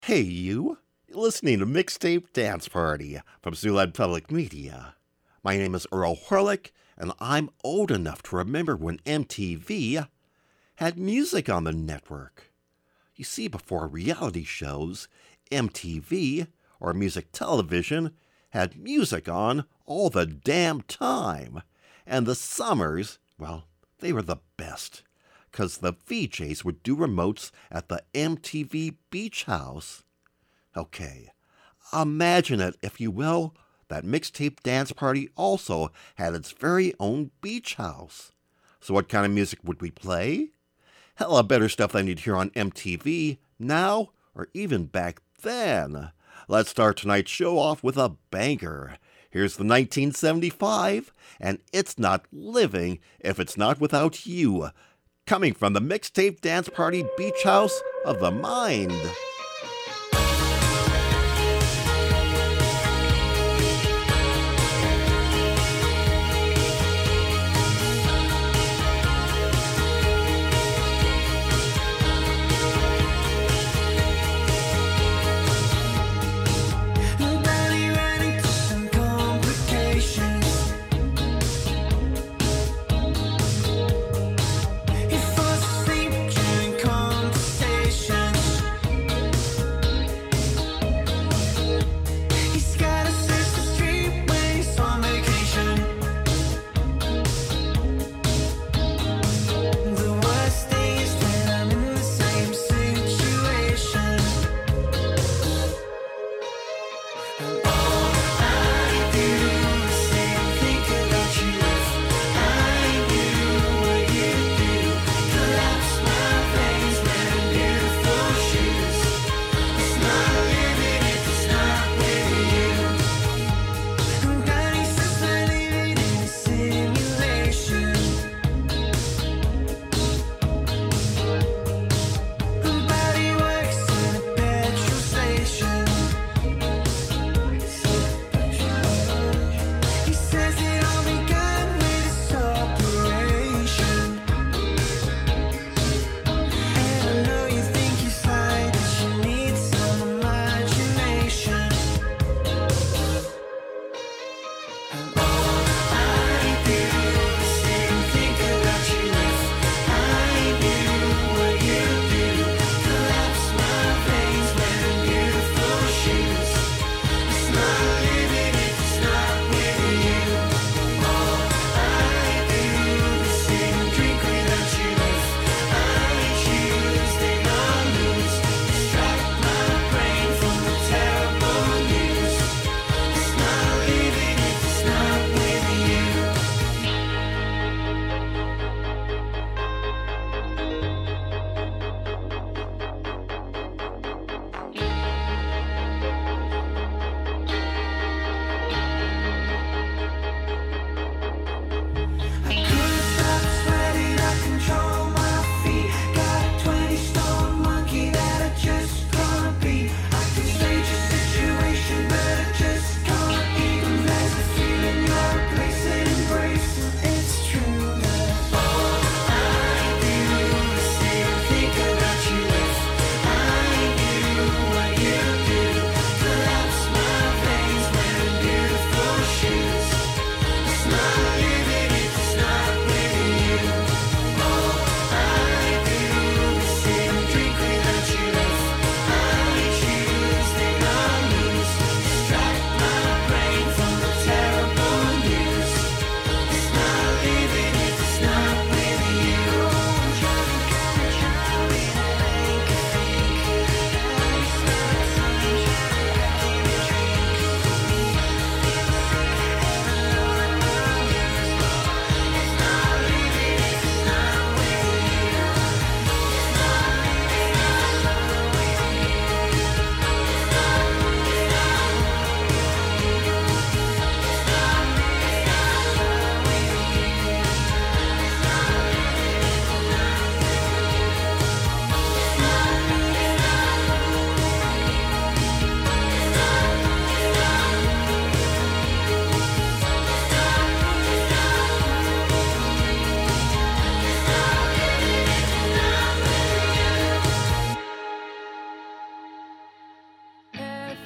Hey, you! You're listening to Mixtape Dance Party from Siouxland Public Media. My name is Earl Horlick, and I'm old enough to remember when MTV had music on the network. You see, before reality shows, MTV, or music television, had music on all the damn time. And the summers, well, they were the best, 'cause the VJs would do remotes at the MTV Beach House. Okay, imagine it, if you will, that Mixtape Dance Party also had its very own beach house. So what kind of music would we play? Hella better stuff than you'd hear on MTV now or even back then. Let's start tonight's show off with a banger. Here's the 1975, and It's Not Living If It's Not Without You, coming from the Mixtape Dance Party Beach House of the Mind.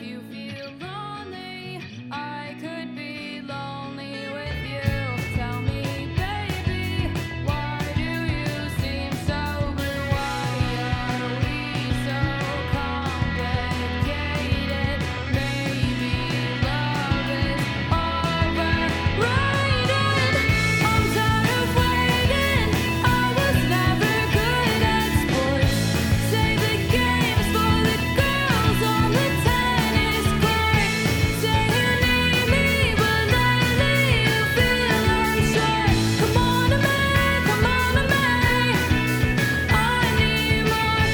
you feel lonely, I could be lonely with you. Tell me, baby, why do you seem so blue? Why are we so complicated? Maybe love is overrated. I'm tired of waiting. I was never good at sports. Save the games for the girls on the tennis court. Say you need me, but lately you feel unsure. Come on to me, come on to me. I need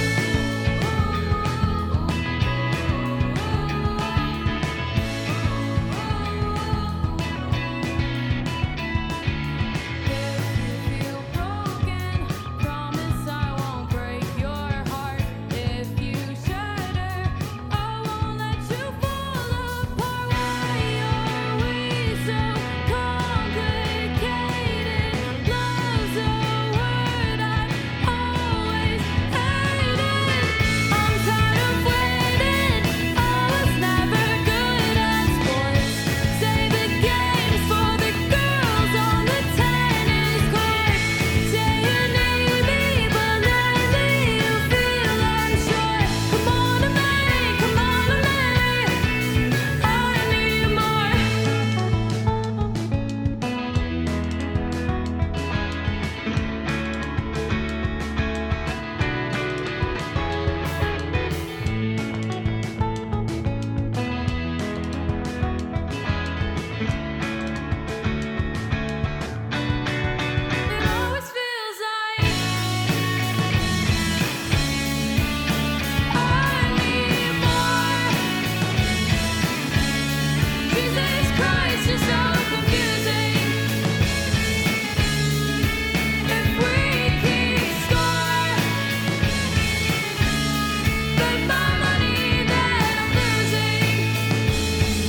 If you feel broken, promise I won't break your heart. If you shatter, I won't let you fall apart. Why are we so complicated? Love's a word I've always hated. I'm tired of waiting. I was never good at sports. Save the games for the girls on the tennis court. Say you need me, but lately you feel unsure. Come on to me, come on to me. I need more. It always feels like I need more. Jesus Christ, you're so confusing. If we keep score, bet my money that I'm losing.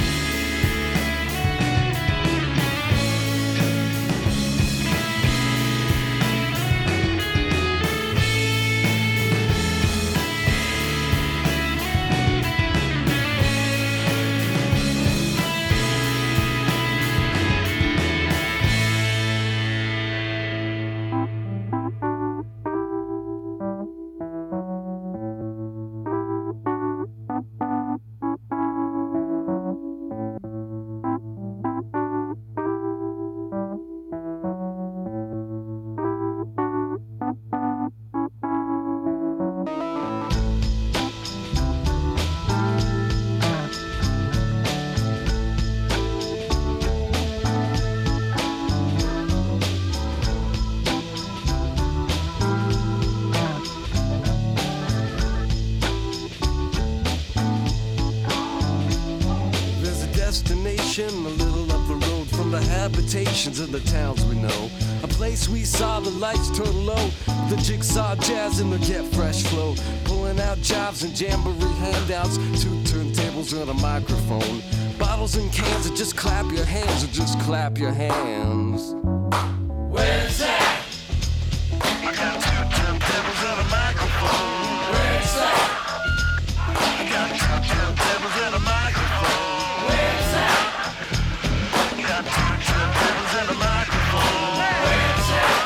There's a destination a little up the road from the habitations of the towns we know. A place we saw the lights turn low, the jigsaw jazz and the get fresh flow. Pulling out jobs and jamboree handouts, 2 turntables and a microphone. Bottles and cans and just clap your hands or just clap your hands. Where's that? I got 2 turntables and a microphone. Where's that? I got 2 turntables and a microphone. Where's that? I got 2 turntables and a microphone. Where's that?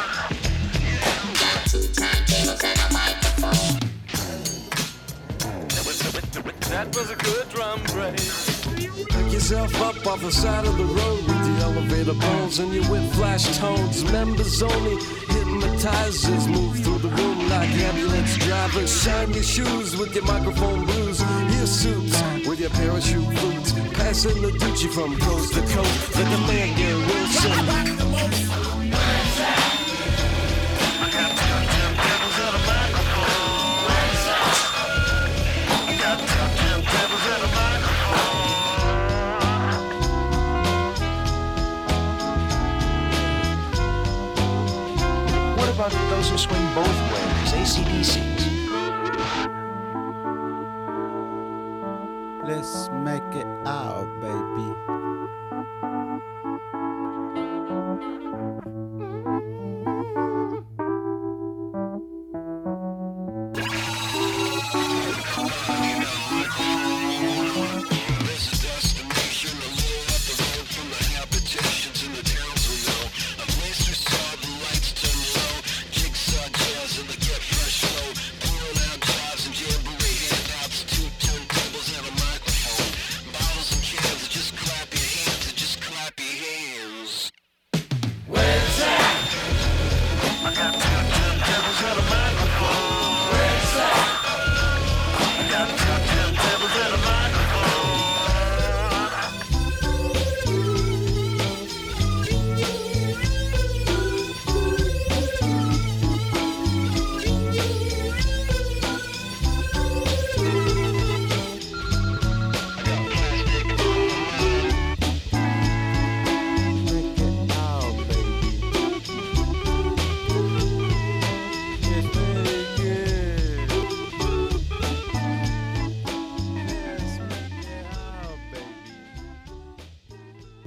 That was a good drum break. Pick yourself up off the side of the road with the elevator bones and your whip flash tones. Members only, hypnotizers move through the room like ambulance drivers. Shine your shoes with your microphone blues. Your suits with your parachute boots. Passing the Gucci from coast to coast like a man Gary Wilson. What about those who swing both ways, AC/DCs? Let's make it out, baby.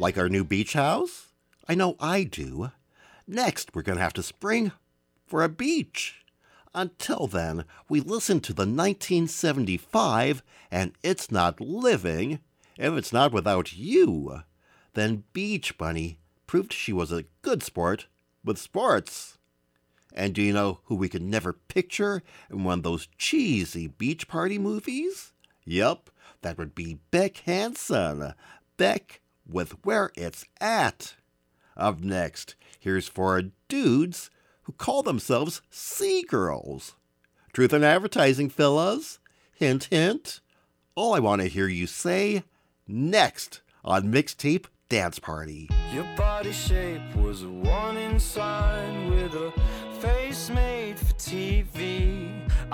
Like our new beach house? I know I do. Next, we're going to have to spring for a beach. Until then, we listen to the 1975 and It's Not Living. If it's not without you, then Beach Bunny proved she was a good sport with sports. And do you know who we could never picture in one of those cheesy beach party movies? Yup, that would be Beck Hansen. Beck with Where It's At. Up next, here's four dudes who call themselves Sea Girls. Truth in advertising, fellas. Hint, hint. All I want to hear you say next on Mixtape Dance Party. Your body shape was a warning sign with a face made for TV.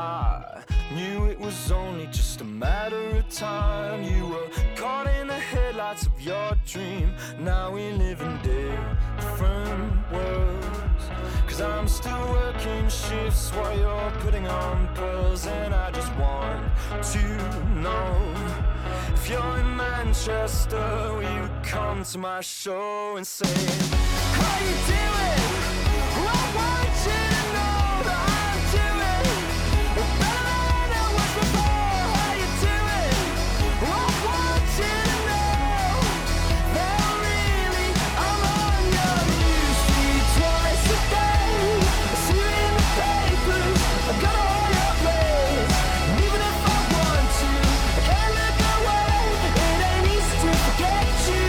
I knew it was only just a matter of time. You were caught in the headlights of your dream. Now we live in different worlds. Cause I'm still working shifts while you're putting on pearls. And I just want to know if you're in Manchester, will you come to my show and say, how you doing? I want you to know that I'm doing better than I was before. How you doing? I want you to know that really I'm on your newsfeed twice a day. I see you in the papers, I got all your plays. And even if I want to, I can't look away. It ain't easy to forget you.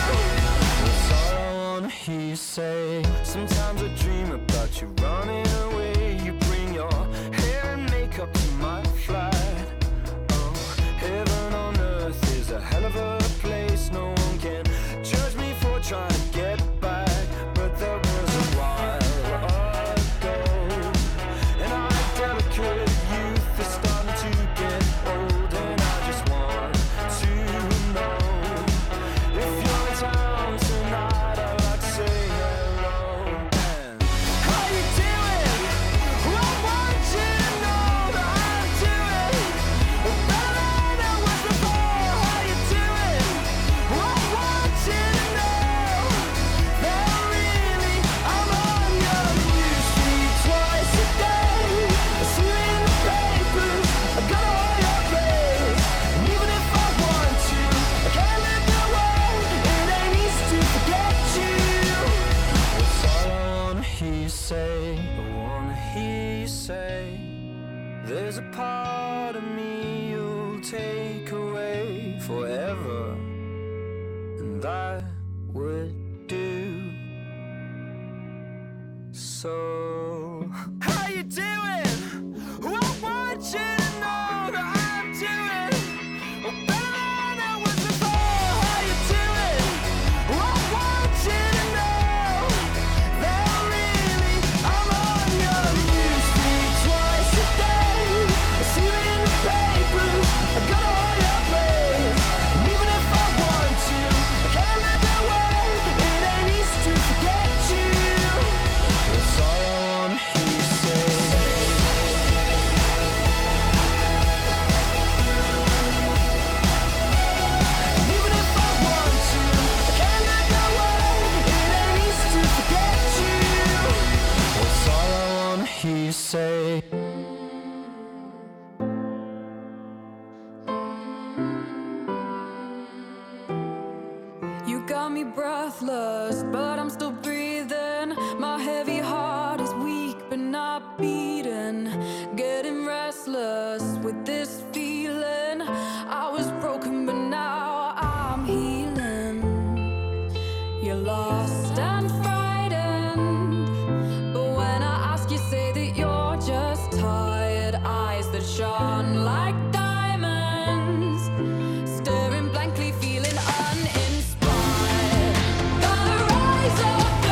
That's all I wanna hear you say. Sometimes I dream about you running away. You bring your hair and makeup to my flight. Oh, heaven on earth is a hell of a place. No one can judge me for trying to get back. But there was a while ago, and our delicate youth is starting to get old. And I just want to know if you're in town tonight. I'd like to say hello. And how you doing? I want you to know that I'm doing better than I was before. How you doing? I want you to know that really I'm on your newsfeed twice a day. I see you in the papers, I got all your plays. And even if I want to, I can't look away. It ain't easy to forget you. That's all I wanna hear you say. I wanna hear you say, there's a part of me you'll take away forever, and I would do. So, how you doing? I want you to know that I'm doing better than I was before. How you doing? I want you to know that really I'm on your newsfeed twice a day. I see you in the papers, I got all your plays. And even if I want to, I can't look away. It ain't easy to forget you. That's all I wanna hear you say. And even if I want to, I can't look away. It ain't easy to forget you. That's all I wanna hear you say. You got me breathless, but I'm still breathing. My heavy heart is weak, but not beating. Getting restless with this feeling. I was broken, but now I'm healing. You're lost and frightened, but when I ask, you say that you're just tired. Eyes that shone like diamonds, staring blankly, feeling uninspired. Gotta rise up.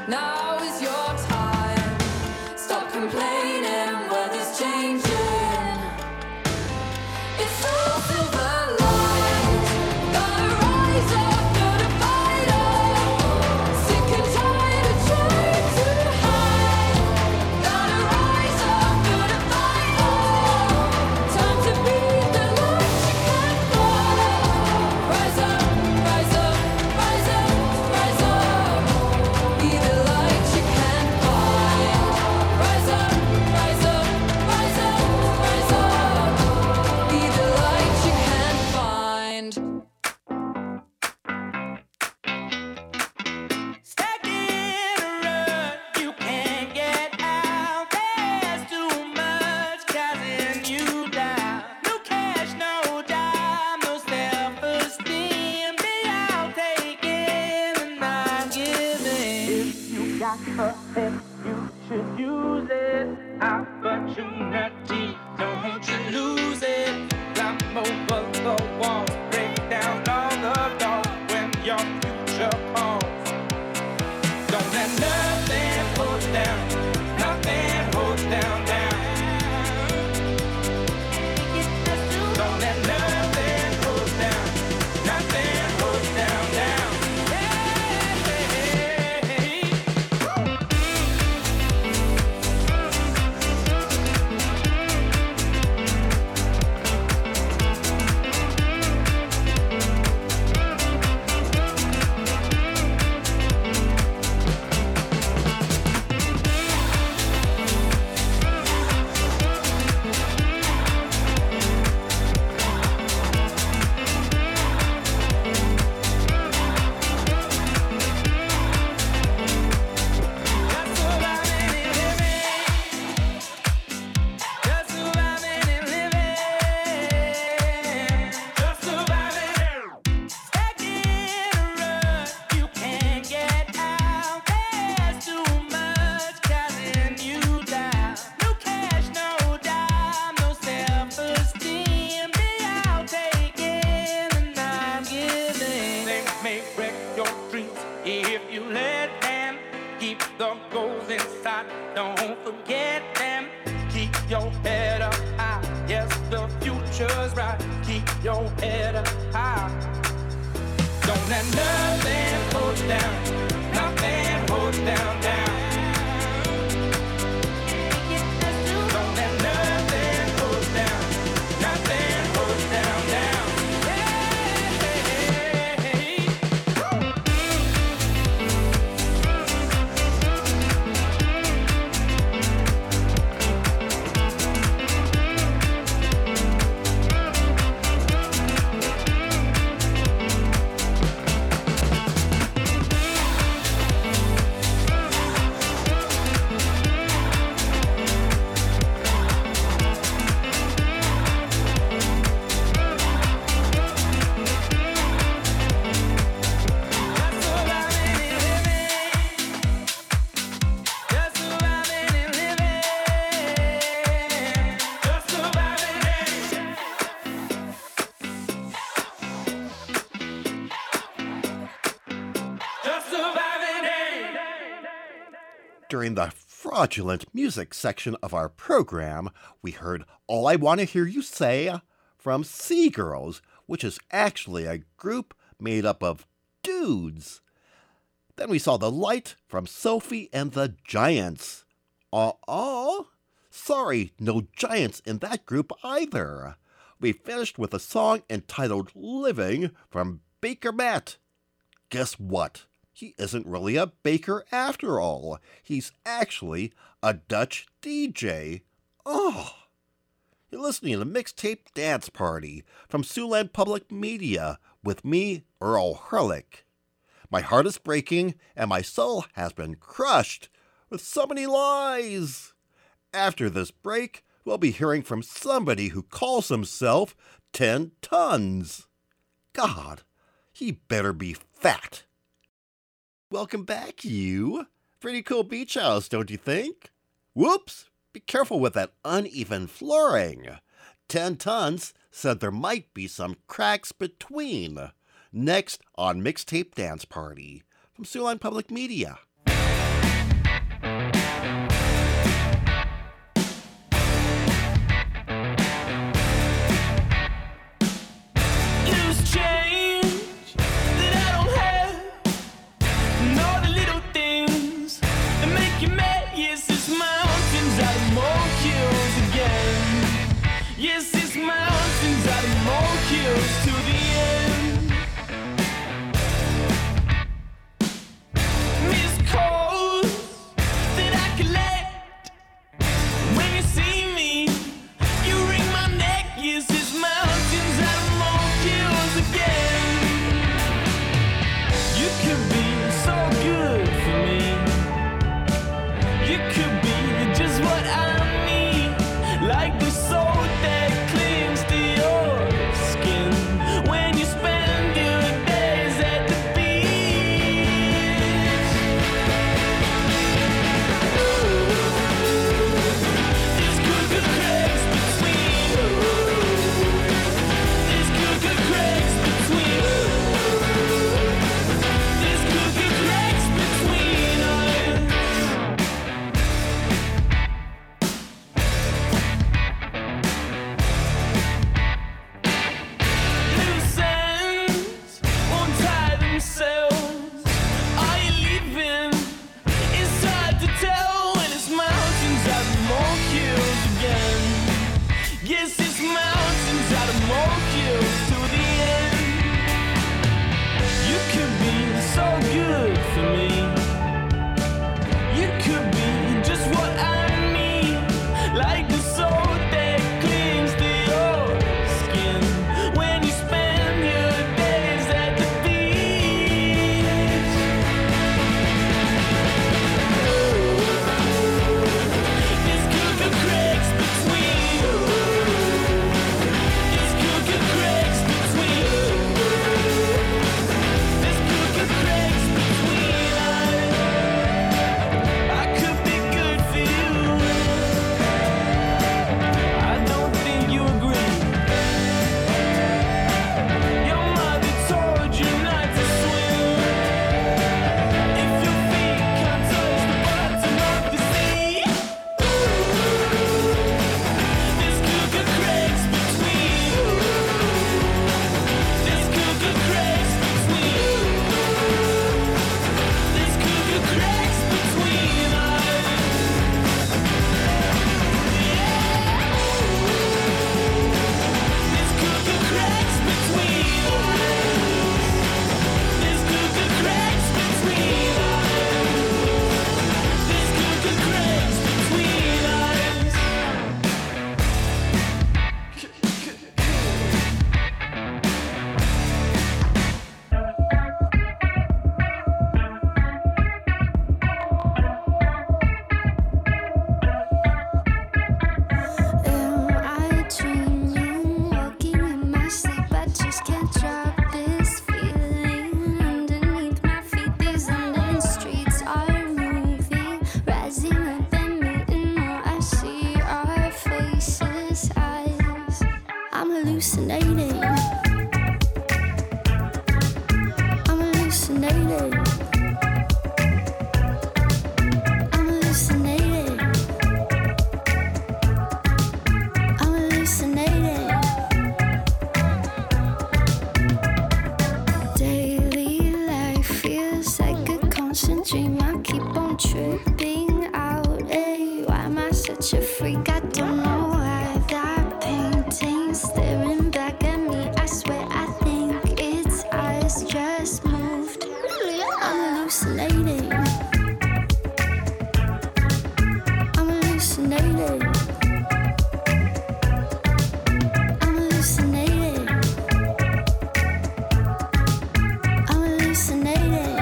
Now is your time. Stop complaining, weather's changing. It's all silver light. Gotta rise up, gotta fight up. Sick and tired of trying too high. Gotta rise up, gotta fight up. Time to be the light you can find. Rise up, rise up, rise up, rise up. Be the light you can find. Rise up, rise up, rise up, rise up. Be the light you can find. Stuck in a rut, you can't get out. There's too much causing you down. No cash, no dime, no self-esteem. Be out taking and not giving. If you got a head, you should use it. Opportunity, don't you lose it. Climb over the wall, break down all the doors when your future calls. Don't let nothing hold down, nothing hold down, down. Don't let nothing hold down, nothing hold down, down. Hey. Just surviving and living. Just surviving and living. Just surviving. Stuck in a rut, you can't get out. There's too much causing you down. No cash, no dime, no self-esteem. Be out taking and not giving. Things may wreck your dreams if you let them. Keep the goals inside, don't forget them. Keep your head up high, yes, the future's bright. Keep your head up high. Don't let nothing hold down, nothing hold down, down. Don't let nothing hold down, nothing hold down, down. Hey. Just surviving and living. Just surviving and living. Just surviving. Just surviving. During the fraudulent music section of our program, we heard All I Want to Hear You Say from Seagirls, which is actually a group made up of dudes. Then we saw The Light from Sophie and the Giants. Sorry, no giants in that group either. We finished with a song entitled Living from Baker Matt. Guess what? He isn't really a baker after all. He's actually a Dutch DJ. Oh! You're listening to Mixtape Dance Party from Siouxland Public Media with me, Earl Hurlick. My heart is breaking and my soul has been crushed with so many lies. After this break, we'll be hearing from somebody who calls himself 10 Tons. God, he better be fat. Welcome back, you. Pretty cool beach house, don't you think? Whoops! Be careful with that uneven flooring. 10 Tons said there might be some cracks between. Next on Mixtape Dance Party from Siouxland Public Media. a dream. I keep on tripping out. Hey, why am I such a freak? I don't know why that painting staring back at me. I swear I think its eyes just moved. I'm hallucinating. I'm hallucinating. I'm hallucinating. I'm hallucinating.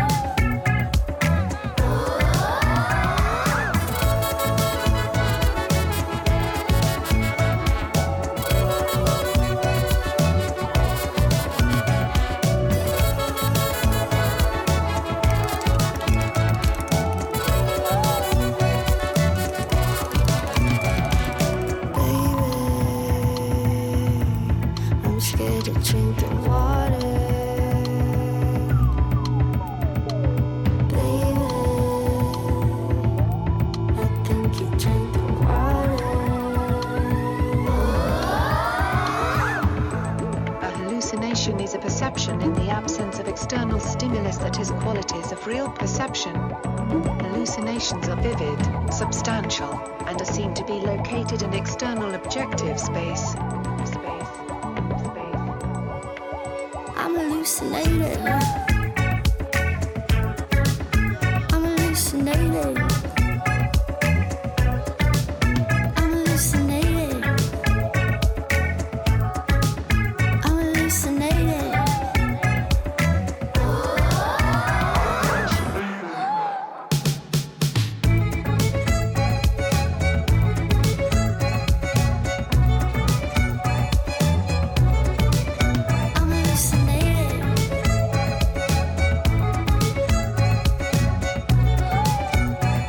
I'm scared of drinking water. Baby, I think you drink the water. A hallucination is a perception in the absence of external stimulus that has qualities of real perception. Hallucinations are vivid, substantial, and are seen to be located in external objective space. I'm hallucinating. I'm hallucinating. I'm hallucinating. I'm hallucinating. I'm hallucinating.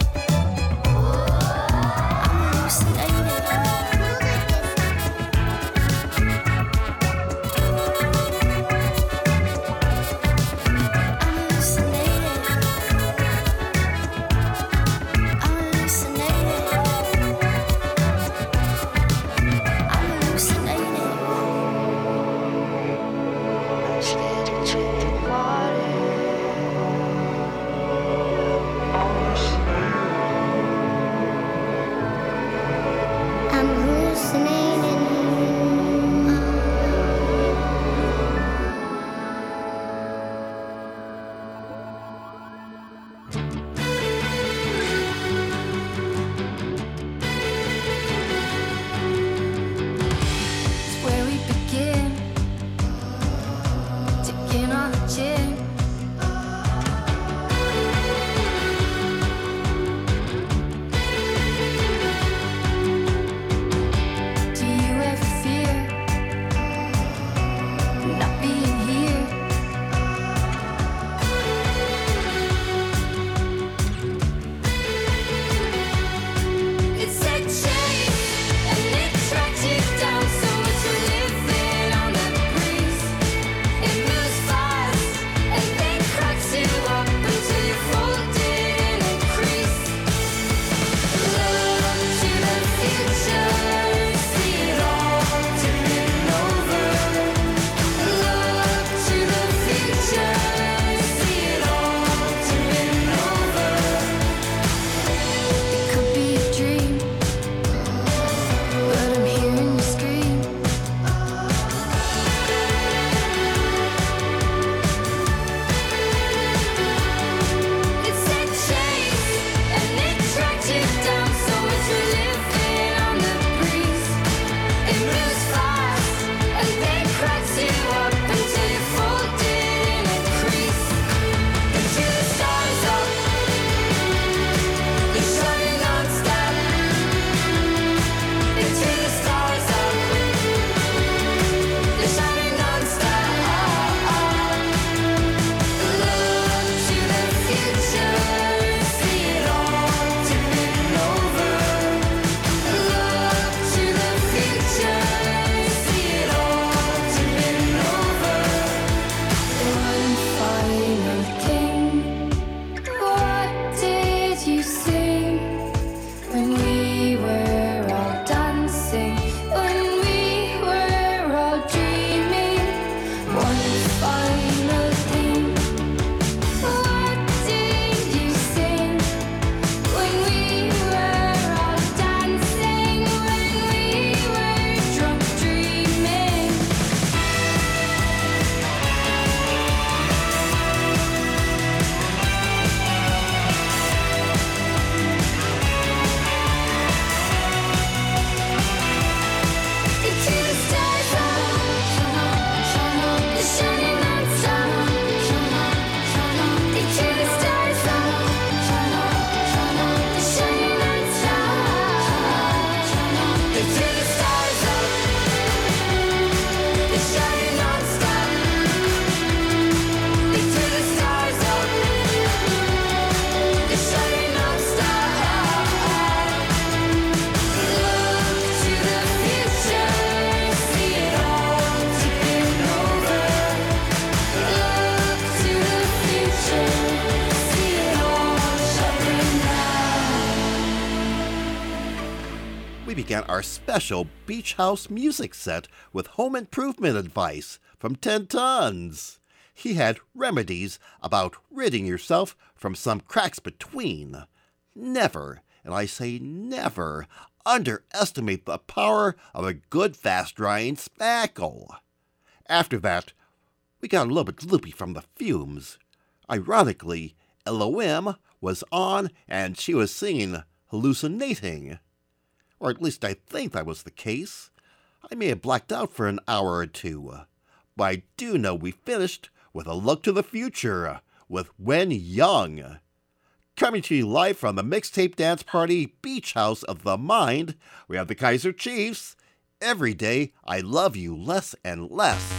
began our special Beach House music set with home improvement advice from 10 Tons. He had remedies about ridding yourself from some cracks between. Never, and I say never, underestimate the power of a good fast-drying spackle. After that, we got a little bit loopy from the fumes. Ironically, LOM was on and she was singing hallucinating. Or at least I think that was the case. I may have blacked out for an hour or two. But I do know we finished with a look to the future with When Young. Coming to you live from the Mixtape Dance Party Beach House of the Mind, we have the Kaiser Chiefs. Every day I love you less and less.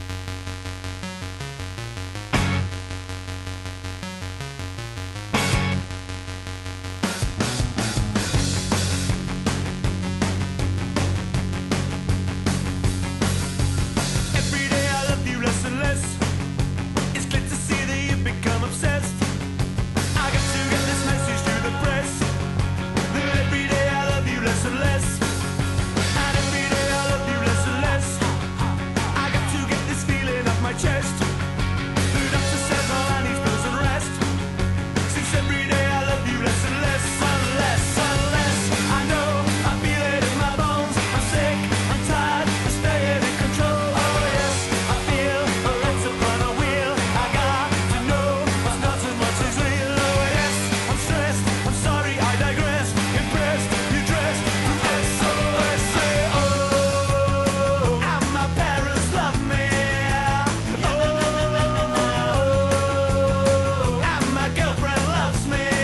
Every day I love you less and less. It's good to see that you've become obsessed. I got to get this message to the press. That every day I love you less and less. And every day I love you less and less. I got to get this feeling off my chest. The doctor says all I need is pills and rest. Since every day I love you less and less, and less and less. I know, I feel it in my bones. I'm sick, I'm tired, I'm staying in control. Oh yes, I feel a let's upon a wheel. I got to know what's not as much as real. Oh yes, I'm stressed, I'm sorry, I digress. Impressed, you dressed from SOS. Say oh, and my parents love me. Oh, and my girlfriend loves me.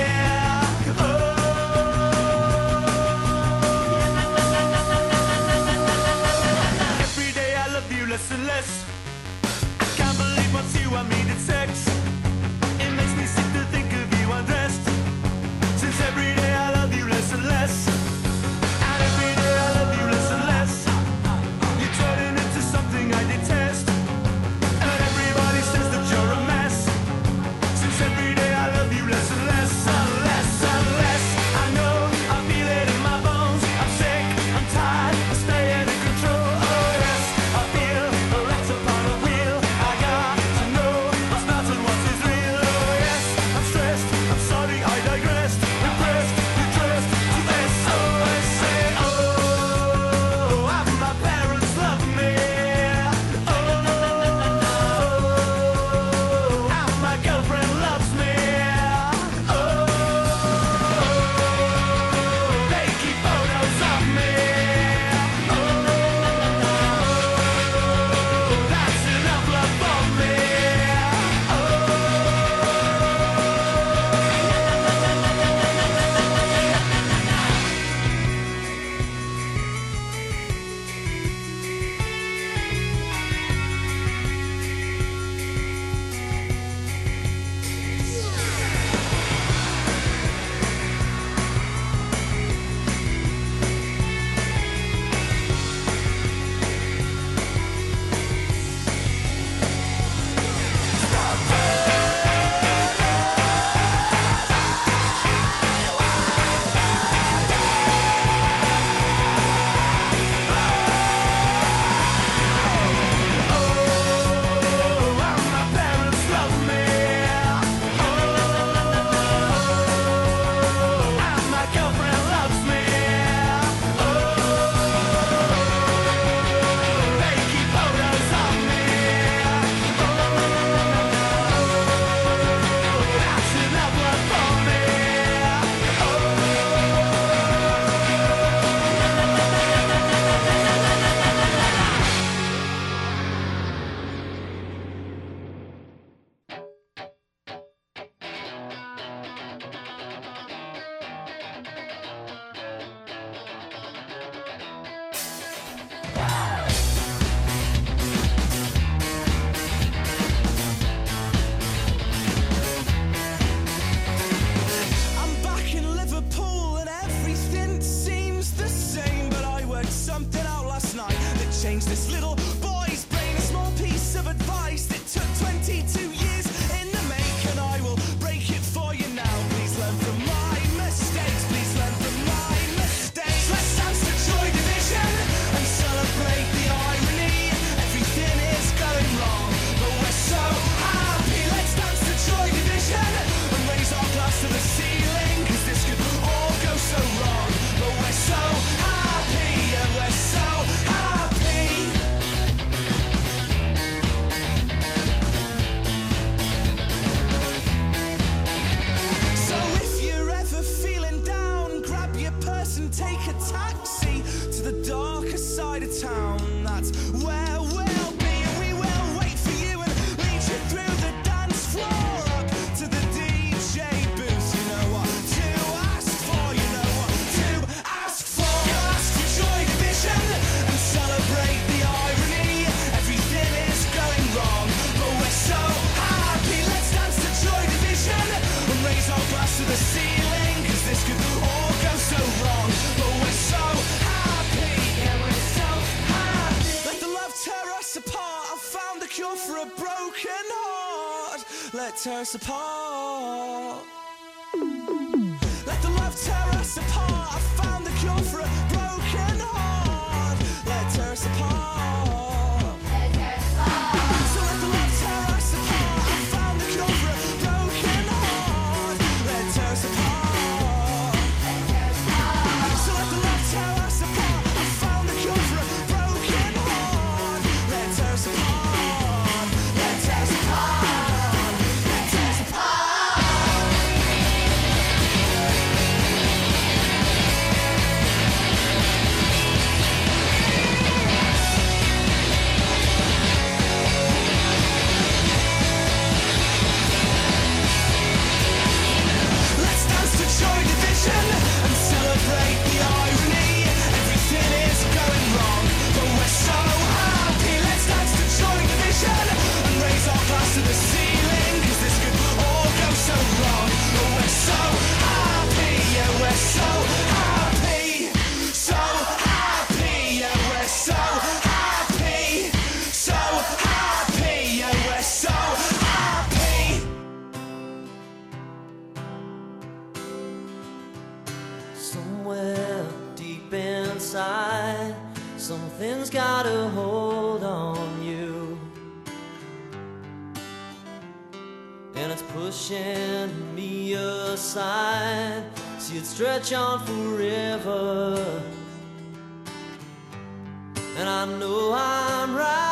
let tear us apart. Let the love tear us apart. I found the cure for a broken heart. Let tear us apart. So let the love tear us apart. I found the cure for a broken heart. Let tear us apart. So let the love tear us apart. I found the cure for a broken heart. Let tear us apart. Let tear us apart. Let tear us apart. Let's dance to joy division and celebrate the irony. Everything is going wrong, but we're so happy. Let's dance to joy division and raise our glass to the ceiling, 'cause this could all go so wrong. But we're so happy, yeah, we're so happy. So happy, yeah, we're so happy. So happy, yeah, we're so happy. Somewhere deep inside, something's got a hold on you, and it's pushing me aside. See it stretch on forever, and I know I'm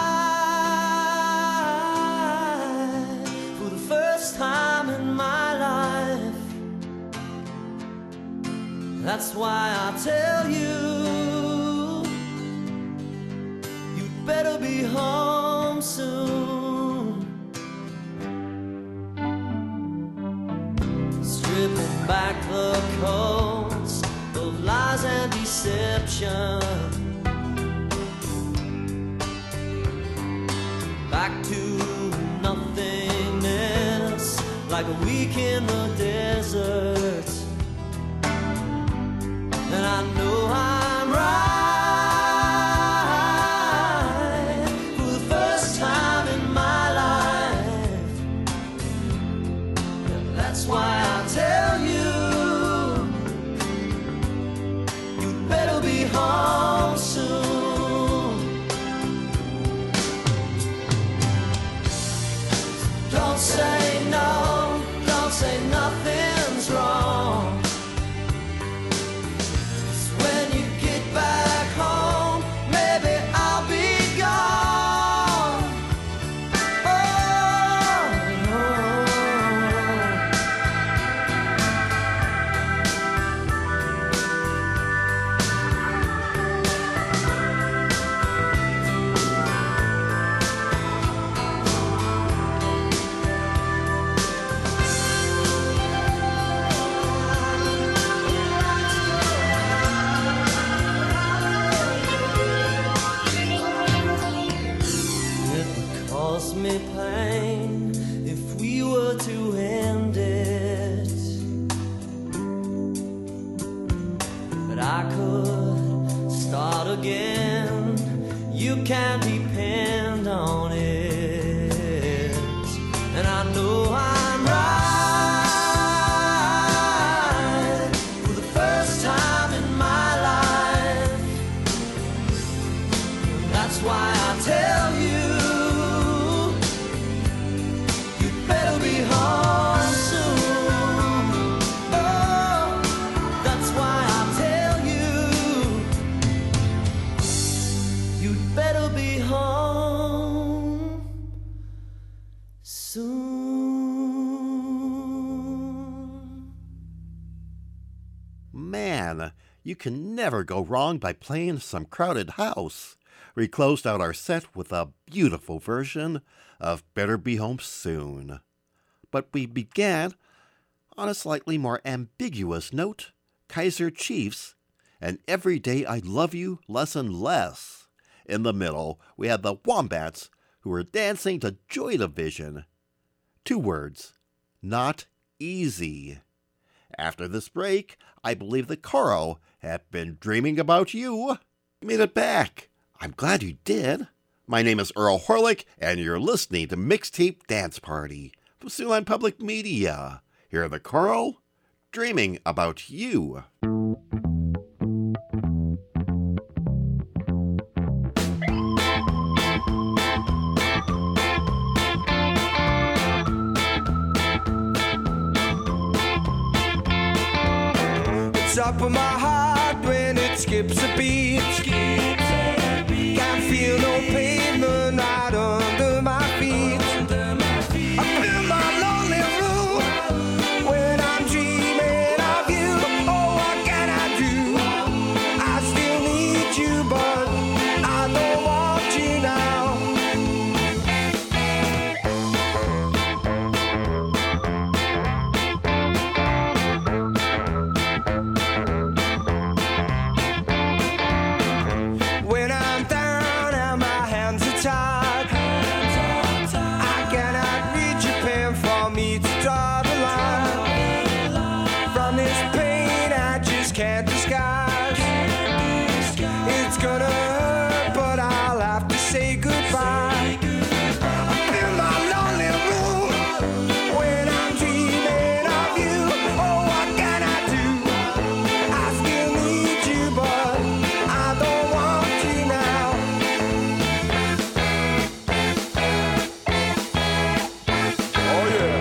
right for the first time in my life. That's why I tell you, you'd better be home soon. Stripping back the coats of lies and deception, back to nothingness, like a week in the desert. And I know I'm right for the first time in my life. And that's why I tell you, you'd better be home soon. Don't say no, don't say nothing's wrong. When you get back home, maybe I'll be gone. It would cause me pain if we were to end it, but I could start again. You can depend on it, and I know I'm right for the first time in my life. That's why I tell you, you'd better be home soon. Oh, that's why I tell you, you'd better be home soon. Man, you can never go wrong by playing some Crowded House. We closed out our set with a beautiful version of Better Be Home Soon. But we began on a slightly more ambiguous note, Kaiser Chiefs, and Every Day I Love You Less and Less. In the middle, we had the Wombats, who were dancing to Joy Division. 2 words, not easy. After this break, I believe that Coro had been dreaming about you. Made it back. I'm glad you did. My name is Earl Horlick, and you're listening to Mixtape Dance Party from Siouxland Public Media. Here are the Coral, Dreaming About You. Top of my heart when it skips a beat. Can't feel no pavement right under my feet. I feel my lonely room when I'm dreaming of you. Oh, what can I do? I still need you, but I don't want you now. When I'm down and my hands are tied, I cannot reach a pen for me to draw the line. From this pain I just can't disguise. It's gonna hurt, but I'll have to say goodbye. I feel my lonely room when I'm dreaming of you. Oh, what can I do? I still need you, but I don't want you now. Oh yeah.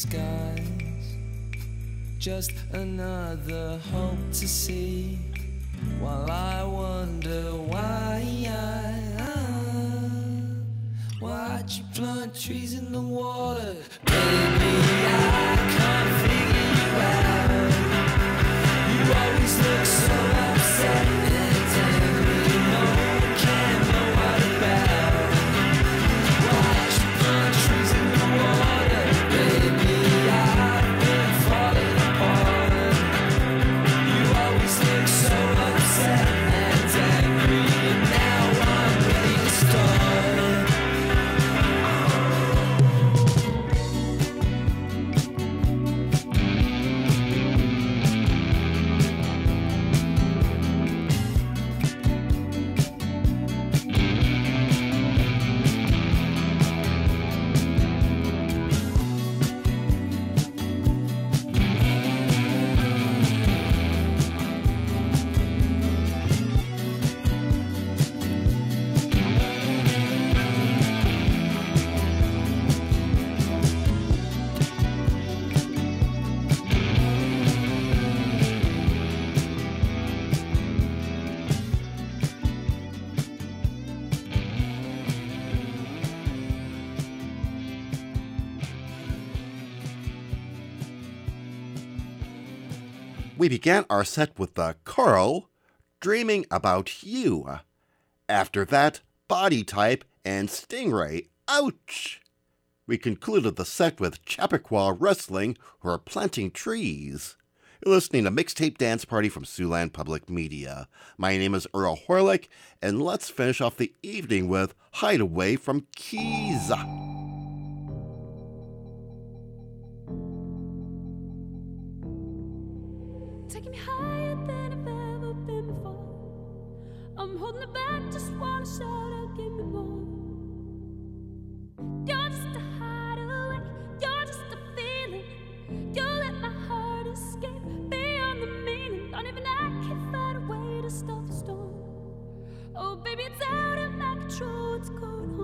skies. Just another hope to see, while I wonder why watch you plant trees in the water. Baby, I can't figure you out. You always look so upset and angry. No one can know what about. Watch you plant trees in the water. Baby, I've been falling apart. You always look so upset and angry. And now I'm ready to start. We began our set with the Carl, Dreaming About You. After that, Body Type and Stingray, Ouch! We concluded the set with Chappaqua Wrestling, who are planting trees. You're listening to Mixtape Dance Party from Siouxland Public Media. My name is Earl Horlick, and let's finish off the evening with Hideaway from Keys. Taking me higher than I've ever been before. I'm holding it back, just wanna shout out, give me more. You're just a hideaway, you're just a feeling. You let my heart escape beyond the meaning. Not even I can find a way to stop the storm. Oh baby, it's out of my control, what's going on?